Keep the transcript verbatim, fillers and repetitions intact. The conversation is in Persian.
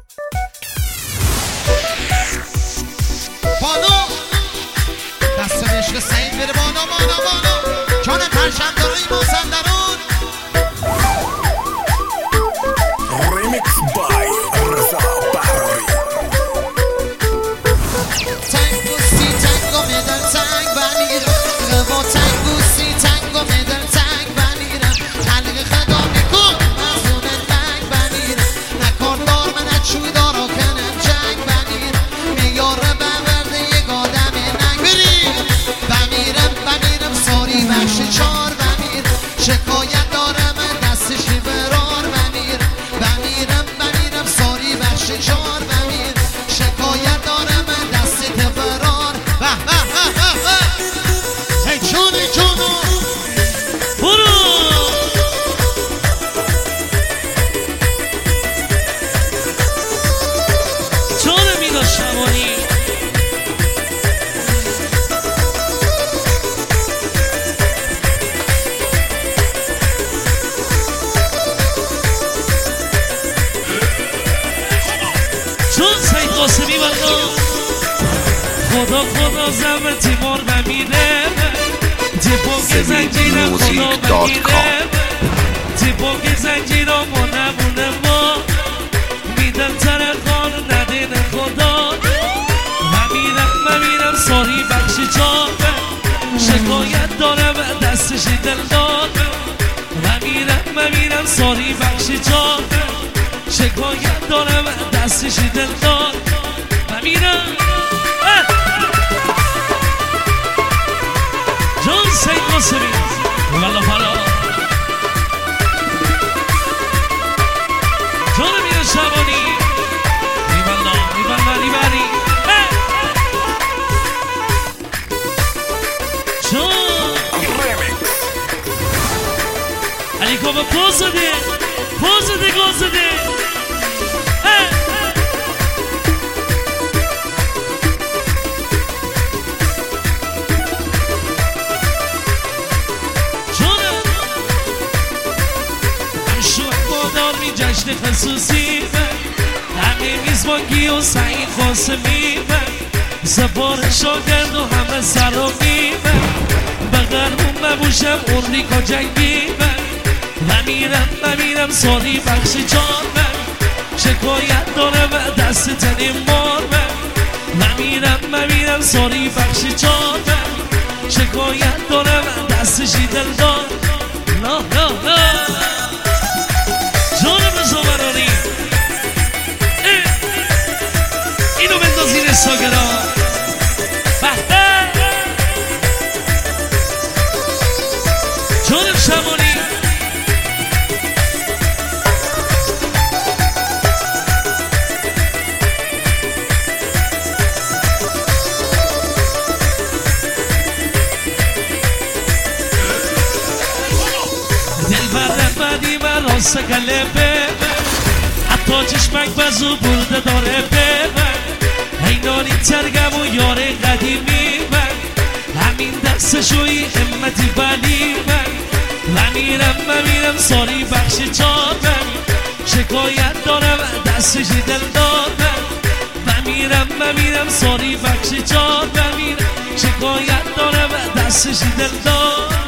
بانو دست عشق سعید بره بانو بانو بانو جان پرشم داره این مازندرون ریمیکس بای رضا بهراری تنگوسی تنگو میدن تنگ بمیرم با تنگوسی تنگو میدن تنگ بمیرم حلق خدا میکن مزون لنگ بمیرم نکن دار من چوی دارو کنم جنگ بمیرم میاره بورده یک آدم ننگ بریم بمیرم بمیرم ساری بخش چار بمیرم شکایت دارم دستشی برار بمیرم بمیرم بمیرم ساری بخش چار بمیرم شکایت دارم دست برار به به به به هی جونی جونو برو جان میلا شبانی چون سید قاسمی بندم خدا خدا زمه تیمار بمیره تیپاک زنجیرم خدا بگیره تیپاک زنجیرم و نمونه ما میدن تر خان ندین خدا بمیرم بمیرم ساری بخشی چاقه شکایت دارم دستشی دل داغه بمیرم بمیرم ساری بخشی چاقه شکایت دارم دستشی دل داغه بمیرم جان سید قاسمی والا پالا جان میلا شبانی میبندا میبندا میبری جان علی کابا پوز ده پوز ده گاز ده جشن خصوصی من همه میزبانگی و سعید قاسمی من زبان شاگرد و همه سرامی من بغرمون نبوشم امریکا جنگی من بمیرم بمیرم سالی بخشی جان من شکایت دارم دست تنی مار من بمیرم بمیرم سالی بخشی جان من شکایت دارم دستشی دل دار لا لا لا جانم رضا بهراری اینو بندازین استاگرام بهده جانم شمالی دل بره بدی و راست قلبه حتی چشمک بزو برده داره به من اینانی ترگم و یار قدیمی من همین دست شوی همتی بلی من بمیرم بمیرم ساری بخشی چار من شکایت دارم دستشی دل دار من بمیرم بمیرم ساری بخشی چار بمیرم شکایت دارم دستشی دل دار